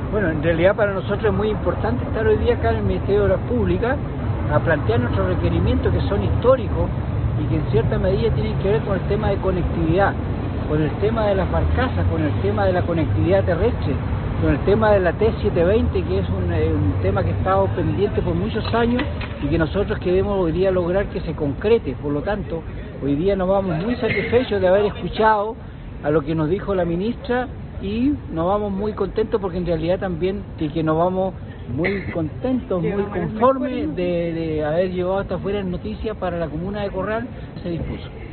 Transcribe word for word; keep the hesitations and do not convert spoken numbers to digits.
Bueno, en realidad para nosotros es muy importante estar hoy día acá en el Ministerio de Obras Públicas a plantear nuestros requerimientos que son históricos y que en cierta medida tienen que ver con el tema de conectividad, con el tema de las barcazas, con el tema de la conectividad terrestre, con el tema de la T setecientos veinte, que es un, un tema que ha estado pendiente por muchos años y que nosotros queremos hoy día lograr que se concrete. Por lo tanto, hoy día nos vamos muy satisfechos de haber escuchado a lo que nos dijo la ministra y nos vamos muy contentos porque en realidad también que, que nos vamos muy contentos, muy conformes de, de haber llevado estas buenas noticias para la comuna de Corral. Se dispuso.